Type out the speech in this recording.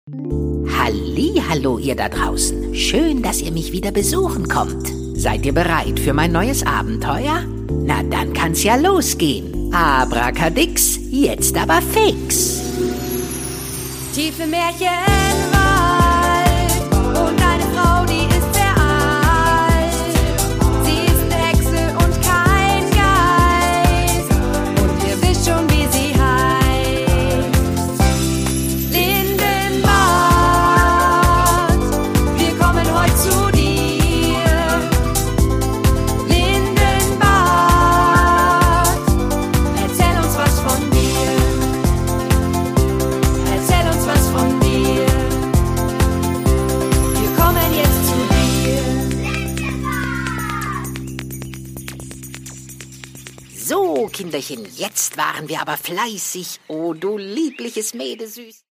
Hallihallo, ihr da draußen. Schön, dass ihr mich wieder besuchen kommt. Seid ihr bereit für mein neues Abenteuer? Na, dann kann's ja losgehen. Abrakadix, jetzt aber fix. Tiefe Märchenwald und eine Frau, die ist sehr alt. Sie ist eine Hexe und kein Geist. Und ihr wisst schon, wie sie heißt. Lindenbad, wir kommen heute zu dir. Lindenbad, erzähl uns was von dir. Erzähl uns was von dir. Wir kommen jetzt zu dir. So, Kinderchen, jetzt waren wir aber fleißig. Oh, du liebliches Mädesüß.